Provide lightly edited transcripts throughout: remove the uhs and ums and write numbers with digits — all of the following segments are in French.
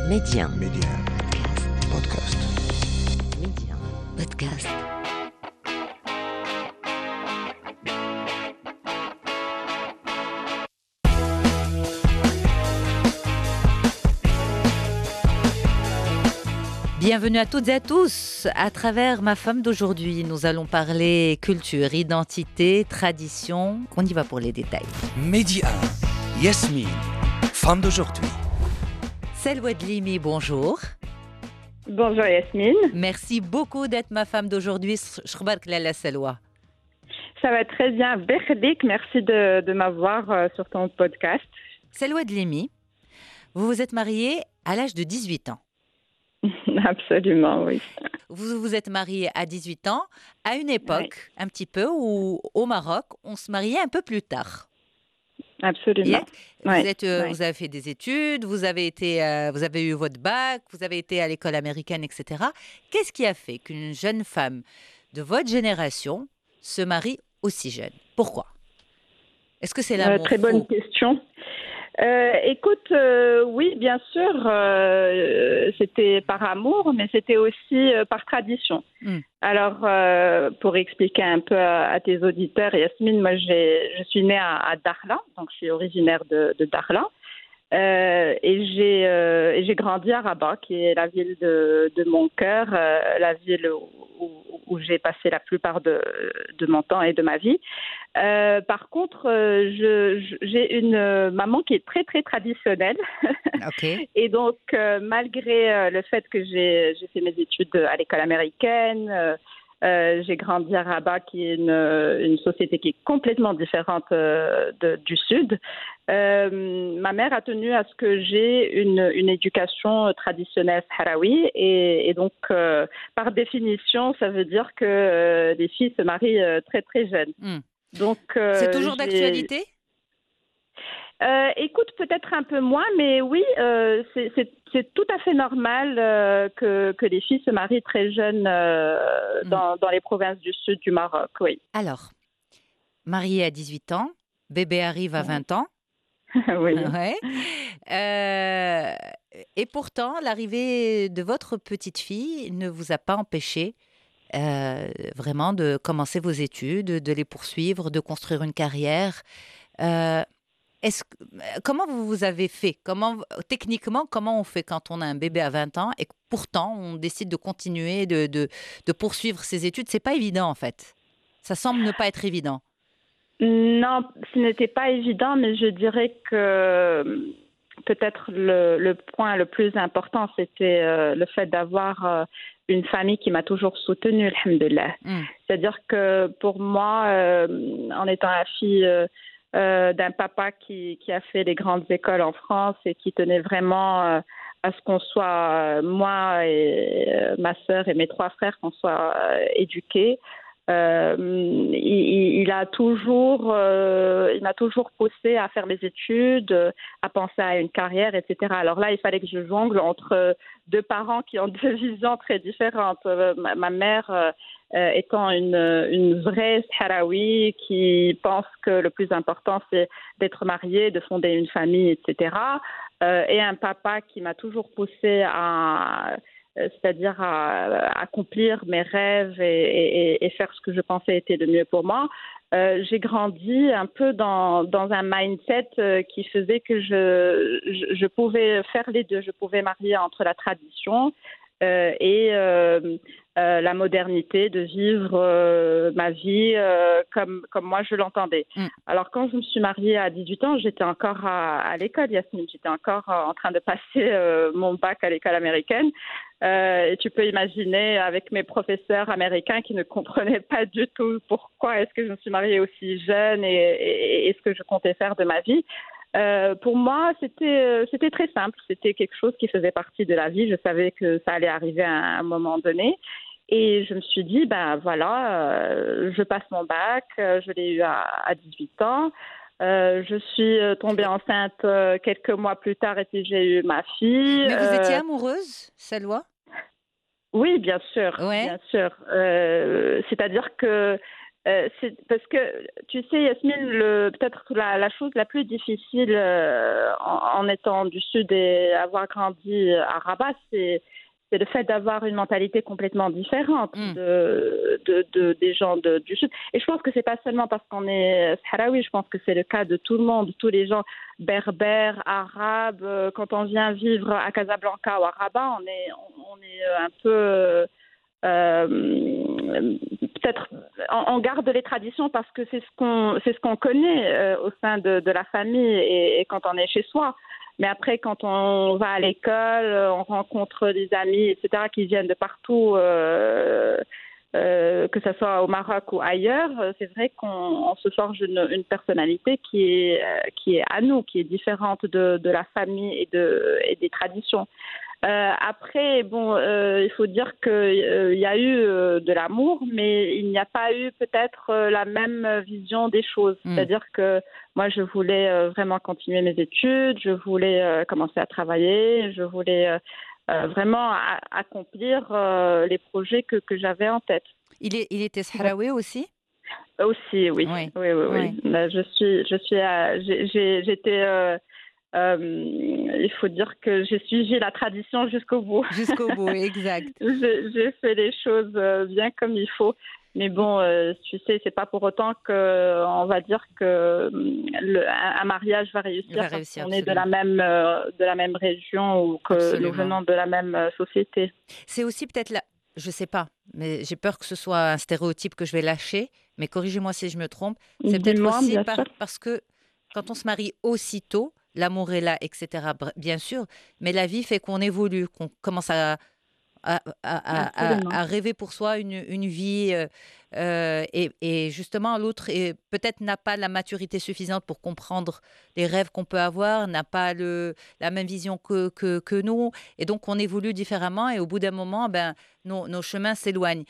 Média. Média. Podcast. Média. Podcast. Bienvenue à toutes et à tous. À travers ma femme d'aujourd'hui, nous allons parler culture, identité, tradition. On y va pour les détails. Média. Yasmine, femme d'aujourd'hui. Selwa Dlimi, bonjour. Bonjour Yasmine. Merci beaucoup d'être ma femme d'aujourd'hui. Shkhbark Lala Selwa. Ça va très bien. Berdik, merci de m'avoir sur ton podcast. Selwa Dlimi, vous vous êtes mariée à l'âge de 18 ans. Absolument, oui. Vous vous êtes mariée à 18 ans, à une époque un petit peu où au Maroc, on se mariait un peu plus tard. Absolument. Vous avez fait des études, vous avez eu votre bac, vous avez été à l'école américaine, etc. Qu'est-ce qui a fait qu'une jeune femme de votre génération se marie aussi jeune? Pourquoi? Est-ce que c'est l'amour Très bonne question. Écoute, oui, bien sûr, c'était par amour, mais c'était aussi par tradition. Alors, pour expliquer un peu à tes auditeurs, Yasmine, moi, je suis née à Dakhla, donc je suis originaire de Dakhla. Et j'ai grandi à Rabat, qui est la ville de mon cœur, la ville où j'ai passé la plupart de mon temps et de ma vie. Par contre, j'ai une maman qui est très, très traditionnelle. Okay. Et donc, malgré le fait que j'ai fait mes études à l'école américaine, j'ai grandi à Rabat, qui est une société qui est complètement différente du Sud. Ma mère a tenu à ce que j'ai une éducation traditionnelle sahraoui et donc, par définition, ça veut dire que les filles se marient très, très jeunes. Donc, c'est toujours d'actualité? Écoute, peut-être un peu moins, mais oui, c'est tout à fait normal que les filles se marient très jeunes dans les provinces du sud du Maroc, oui. Alors, mariée à 18 ans, bébé arrive à 20 ans. Oui. Ouais. Et pourtant, l'arrivée de votre petite fille ne vous a pas empêché vraiment de commencer vos études, de les poursuivre, de construire une carrière. Comment vous avez fait? Techniquement, comment on fait quand on a un bébé à 20 ans et que pourtant on décide de continuer, de poursuivre ses études? C'est pas évident en fait. Ça semble ne pas être évident. Non, ce n'était pas évident, mais je dirais que peut-être le point le plus important, c'était le fait d'avoir une famille qui m'a toujours soutenue, alhamdoulilah. C'est-à-dire que pour moi, en étant la fille d'un papa qui a fait les grandes écoles en France et qui tenait vraiment à ce qu'on soit, moi et ma sœur et mes 3 frères, qu'on soit éduqués. Il m'a toujours poussé à faire mes études, à penser à une carrière, etc. Alors là, il fallait que je jongle entre 2 parents qui ont 2 visions très différentes. Ma mère étant une vraie sahraoui qui pense que le plus important, c'est d'être mariée, de fonder une famille, etc. Et un papa qui m'a toujours poussé c'est-à-dire à accomplir mes rêves et faire ce que je pensais était le mieux pour moi. J'ai grandi un peu dans un mindset qui faisait que je pouvais faire les deux. Je pouvais marier entre la tradition et la modernité, de vivre ma vie comme moi je l'entendais. Alors quand je me suis mariée à 18 ans, j'étais encore à l'école, Yasmine. J'étais encore en train de passer mon bac à l'école américaine. Et tu peux imaginer avec mes professeurs américains qui ne comprenaient pas du tout pourquoi est-ce que je me suis mariée aussi jeune et ce que je comptais faire de ma vie. Pour moi, c'était très simple. C'était quelque chose qui faisait partie de la vie. Je savais que ça allait arriver à un moment donné. Et je me suis dit, je passe mon bac. Je l'ai eu à 18 ans. Je suis tombée enceinte quelques mois plus tard et puis j'ai eu ma fille. Mais vous étiez amoureuse, Selwa? Oui, bien sûr. Ouais. Bien sûr. C'est-à-dire que Parce que, tu sais, Yasmine, peut-être que la chose la plus difficile en étant du Sud et avoir grandi à Rabat, c'est le fait d'avoir une mentalité complètement différente des gens du Sud. Et je pense que c'est pas seulement parce qu'on est sahraoui, je pense que c'est le cas de tout le monde, tous les gens berbères, arabes. Quand on vient vivre à Casablanca ou à Rabat, on est un peu... peut-être on garde les traditions parce que c'est ce qu'on connaît au sein de la famille et quand on est chez soi. Mais après, quand on va à l'école, on rencontre des amis, etc., qui viennent de partout, que ce soit au Maroc ou ailleurs, c'est vrai qu'on se forge une personnalité qui est à nous, qui est différente de la famille et des traditions. Après, bon, il faut dire qu'il y a eu de l'amour, mais il n'y a pas eu peut-être la même vision des choses. C'est-à-dire que moi, je voulais vraiment continuer mes études, je voulais commencer à travailler, je voulais vraiment accomplir les projets que j'avais en tête. Il était sahraoui aussi? Aussi, oui. Oui. Oui. Là, j'étais... il faut dire que j'ai suivi la tradition jusqu'au bout. Jusqu'au bout, exact. J'ai fait les choses bien comme il faut. Mais bon, tu sais, c'est pas pour autant qu'on va dire que un mariage va réussir parce qu'on est de la même région ou que nous venons de la même société. C'est aussi peut-être je sais pas, mais j'ai peur que ce soit un stéréotype que je vais lâcher, mais corrigez-moi si je me trompe. C'est peut-être aussi parce que quand on se marie aussitôt, l'amour est là, etc., bien sûr, mais la vie fait qu'on évolue, qu'on commence à rêver pour soi une vie. Et justement, l'autre peut-être n'a pas la maturité suffisante pour comprendre les rêves qu'on peut avoir, n'a pas la même vision que nous. Et donc, on évolue différemment et au bout d'un moment, nos chemins s'éloignent.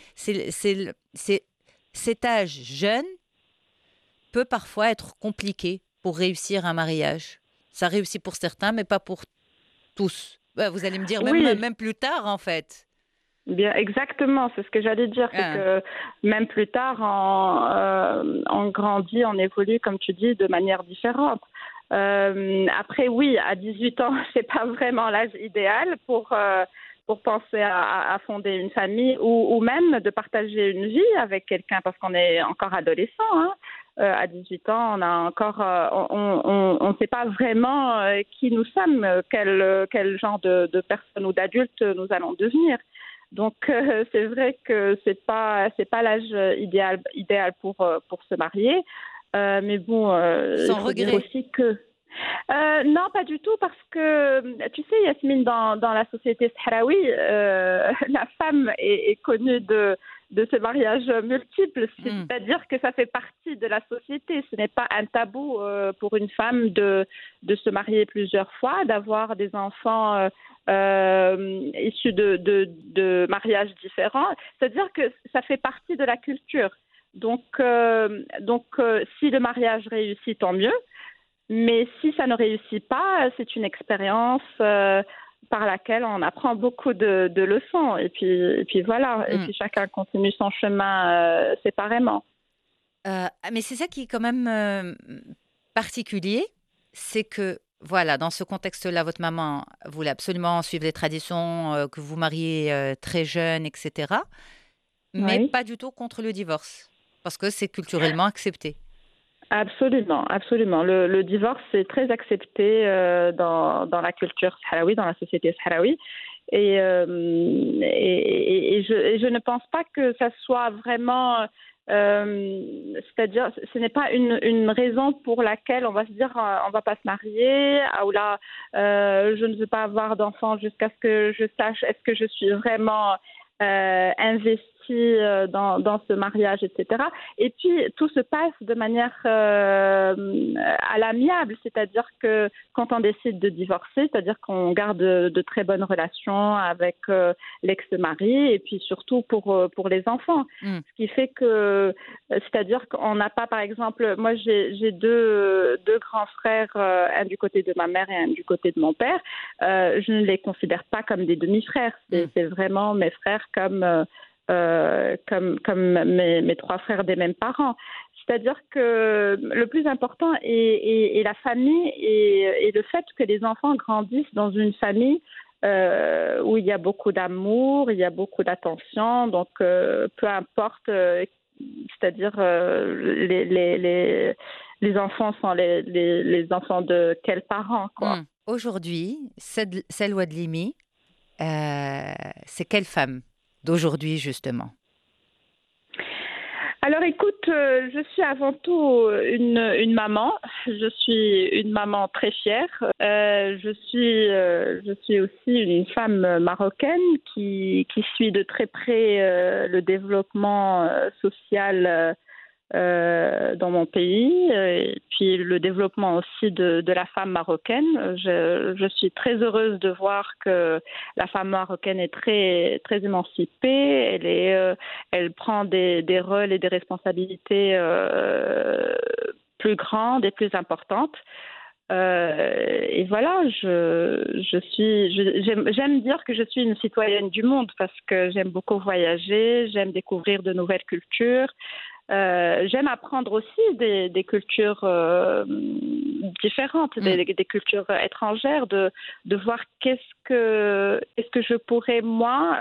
Cet âge jeune peut parfois être compliqué pour réussir un mariage. Ça réussit pour certains, mais pas pour tous. Vous allez me dire, même plus tard, en fait. Bien, exactement, c'est ce que j'allais dire. C'est que même plus tard, on grandit, on évolue, comme tu dis, de manière différente. Après, oui, à 18 ans, c'est pas vraiment l'âge idéal pour penser à fonder une famille ou même de partager une vie avec quelqu'un parce qu'on est encore adolescent. À 18 ans, on a encore, on ne sait pas vraiment qui nous sommes, quel genre de personne ou d'adulte nous allons devenir. Donc c'est vrai que c'est pas l'âge idéal pour se marier, mais bon, sans regret aussi que non, pas du tout, parce que tu sais, Yasmine, dans la société sahraoui, la femme est connue de ce mariage multiple, c'est-à-dire que ça fait partie de la société. Ce n'est pas un tabou pour une femme de se marier plusieurs fois, d'avoir des enfants issus de mariages différents. C'est-à-dire que ça fait partie de la culture. Donc, si le mariage réussit, tant mieux. Mais si ça ne réussit pas, c'est une expérience par laquelle on apprend beaucoup de leçons. Et puis voilà. Et puis chacun continue son chemin séparément. Mais c'est ça qui est quand même particulier, c'est que voilà, dans ce contexte-là, votre maman voulait absolument suivre les traditions, que vous mariez très jeune, etc. Mais pas du tout contre le divorce, parce que c'est culturellement accepté. Absolument, absolument. Le divorce est très accepté dans la culture sahraoui, dans la société sahraoui. Et je ne pense pas que ça soit vraiment... c'est-à-dire, ce n'est pas une raison pour laquelle on va se dire on va pas se marier, ou là, je ne veux pas avoir d'enfant jusqu'à ce que je sache est-ce que je suis vraiment investie dans ce mariage, etc. Et puis, tout se passe de manière à l'amiable, c'est-à-dire que quand on décide de divorcer, c'est-à-dire qu'on garde de très bonnes relations avec l'ex-mari et puis surtout pour les enfants. Ce qui fait que, c'est-à-dire qu'on n'a pas, par exemple, moi j'ai deux grands frères, un du côté de ma mère et un du côté de mon père. Je ne les considère pas comme des demi-frères, c'est vraiment mes frères comme comme mes trois frères des mêmes parents. C'est-à-dire que le plus important est la famille et le fait que les enfants grandissent dans une famille où il y a beaucoup d'amour, il y a beaucoup d'attention. Donc, peu importe, c'est-à-dire les enfants sont les enfants de quels parents, quoi. Aujourd'hui, Selwa Dlimi, c'est quelle femme d'aujourd'hui, justement? Alors écoute, je suis avant tout une maman. Je suis une maman très fière. Je suis aussi une femme marocaine qui suit de très près le développement social dans mon pays, et puis le développement aussi de la femme marocaine. Je suis très heureuse de voir que la femme marocaine est très, très émancipée. Elle prend des rôles et des responsabilités plus grandes et plus importantes. Et voilà, j'aime dire que je suis une citoyenne du monde parce que j'aime beaucoup voyager, j'aime découvrir de nouvelles cultures. J'aime apprendre aussi des cultures différentes, des cultures étrangères, de voir qu'est-ce que je pourrais, moi,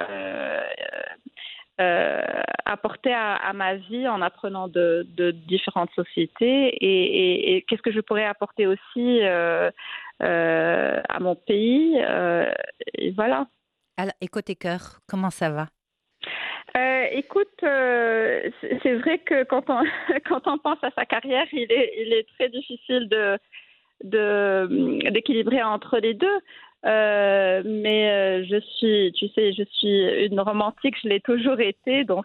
apporter à ma vie en apprenant de différentes sociétés et qu'est-ce que je pourrais apporter aussi à mon pays. Et voilà. Alors, et côté cœur, comment ça va? Écoute, c'est vrai que quand on pense à sa carrière, il est très difficile d'équilibrer entre les deux. Mais je suis une romantique, je l'ai toujours été, donc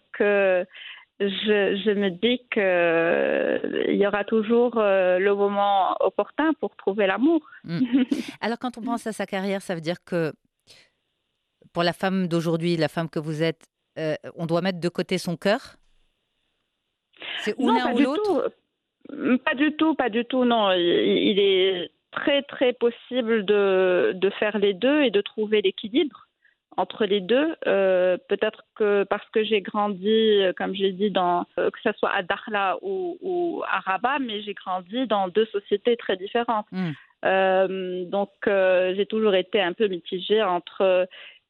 je me dis qu'il y aura toujours le moment opportun pour trouver l'amour. Alors, quand on pense à sa carrière, ça veut dire que pour la femme d'aujourd'hui, la femme que vous êtes, on doit mettre de côté son cœur? C'est ou l'un ou l'autre? Pas du tout, pas du tout, non. Il est très, très possible de faire les deux et de trouver l'équilibre entre les deux. Peut-être que parce que j'ai grandi, comme j'ai dit, que ce soit à Dakhla ou à Rabat, mais j'ai grandi dans deux sociétés très différentes. Donc, j'ai toujours été un peu mitigée entre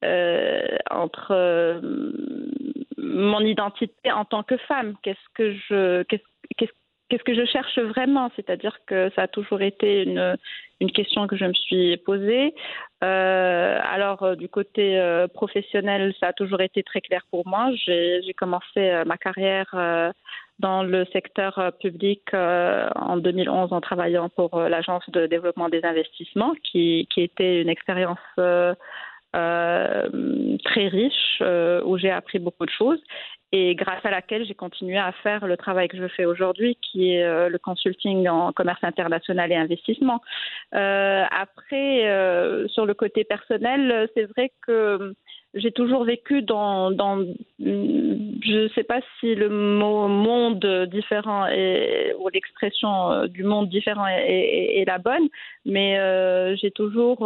mon identité en tant que femme. Qu'est-ce que je cherche vraiment? C'est-à-dire que ça a toujours été une question que je me suis posée. Alors, du côté professionnel, ça a toujours été très clair pour moi. J'ai commencé ma carrière dans le secteur public en 2011 en travaillant pour l'Agence de développement des investissements, qui était une expérience très riche où j'ai appris beaucoup de choses et grâce à laquelle j'ai continué à faire le travail que je fais aujourd'hui, qui est le consulting en commerce international et investissement. Après, sur le côté personnel, c'est vrai que j'ai toujours vécu dans je ne sais pas si le mot monde différent ou l'expression du monde différent est la bonne, mais j'ai toujours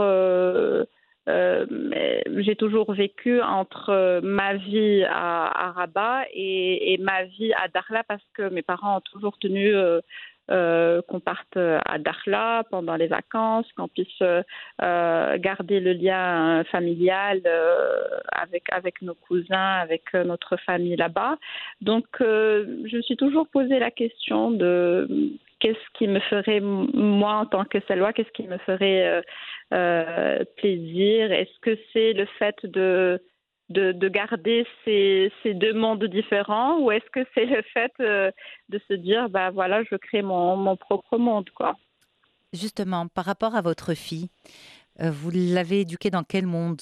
vécu entre ma vie à Rabat et ma vie à Dakhla parce que mes parents ont toujours tenu qu'on parte à Dakhla pendant les vacances, qu'on puisse garder le lien familial avec nos cousins, avec notre famille là-bas. Donc, je me suis toujours posé la question de qu'est-ce qui me ferait, moi, en tant que Selwa, qu'est-ce qui me ferait plaisir? Est-ce que c'est le fait de garder ces deux mondes différents ou est-ce que c'est le fait de se dire, bah voilà, je crée mon propre monde, quoi. Justement, par rapport à votre fille, vous l'avez éduquée dans quel monde?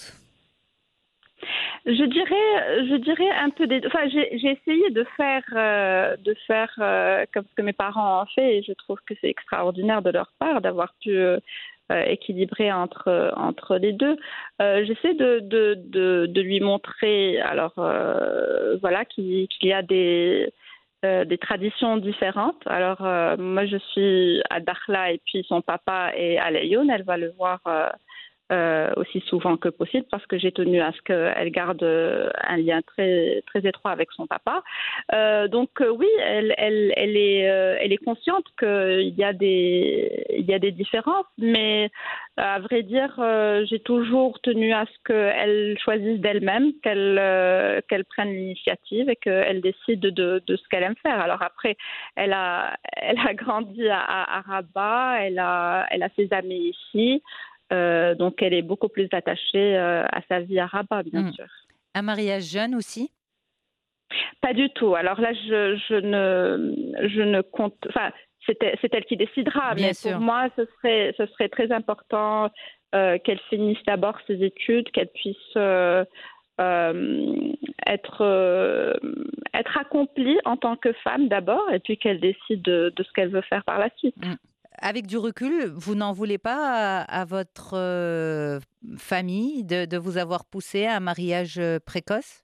Je dirais un peu des deux. Enfin, j'ai essayé de faire comme ce que mes parents ont fait et je trouve que c'est extraordinaire de leur part d'avoir pu équilibrer entre les deux. J'essaie de lui montrer, alors voilà, qu'il y a des traditions différentes. Alors moi, je suis à Dakhla et puis son papa est à Laayoune. Elle va le voir aussi souvent que possible parce que j'ai tenu à ce qu'elle garde un lien très, très étroit avec son papa. Oui, elle est consciente qu'il y a des différences, mais à vrai dire, j'ai toujours tenu à ce qu'elle choisisse d'elle-même, qu'elle prenne l'initiative et qu'elle décide de ce qu'elle aime faire. Alors après, elle a grandi à Rabat, elle a ses amis ici. Donc, elle est beaucoup plus attachée à sa vie à Rabat, bien sûr. Un mariage jeune aussi? Pas du tout. Alors là, je ne compte. Enfin, c'est elle qui décidera. Bien mais sûr. Pour moi, ce serait très important qu'elle finisse d'abord ses études, qu'elle puisse être accomplie en tant que femme d'abord, et puis qu'elle décide de ce qu'elle veut faire par la suite. Avec du recul, vous n'en voulez pas à votre famille de vous avoir poussé à un mariage précoce?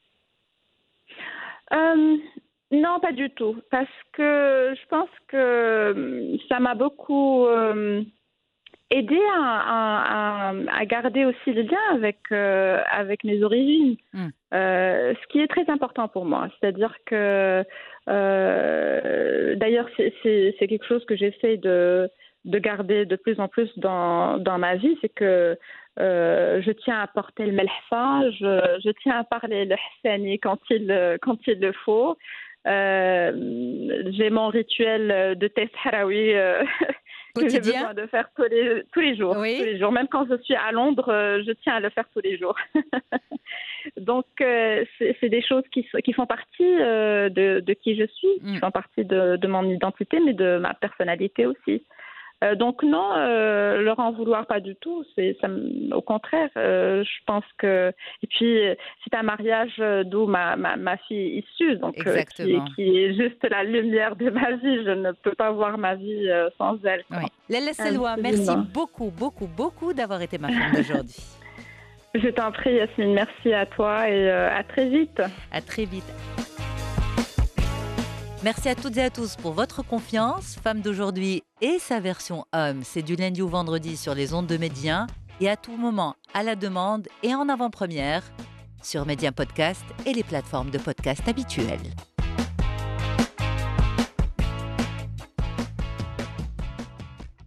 Non, pas du tout. Parce que je pense que ça m'a beaucoup aidé à garder aussi le lien avec mes origines. Ce qui est très important pour moi. C'est-à-dire que, d'ailleurs, c'est quelque chose que j'essaie de garder de plus en plus dans ma vie, c'est que je tiens à porter le melhfa, je tiens à parler le hsani quand il le faut. J'ai mon rituel de thé sahraoui que j'ai besoin de faire tous les jours. Oui. Tous les jours. Même quand je suis à Londres, je tiens à le faire tous les jours. Donc, c'est des choses qui font partie de qui je suis, qui font partie de mon identité, mais de ma personnalité aussi. Donc non, leur en vouloir pas du tout. Au contraire, je pense que. Et puis c'est un mariage d'où ma fille est issue, donc qui est juste la lumière de ma vie. Je ne peux pas voir ma vie sans elle. Oui. Lalla Selwa, merci beaucoup, beaucoup, beaucoup d'avoir été ma femme d'aujourd'hui. Je t'en prie, Yasmine. Merci à toi et à très vite. À très vite. Merci à toutes et à tous pour votre confiance. Femme d'aujourd'hui et sa version homme, c'est du lundi au vendredi sur les ondes de Média et à tout moment, à la demande et en avant-première sur Média Podcast et les plateformes de podcast habituelles.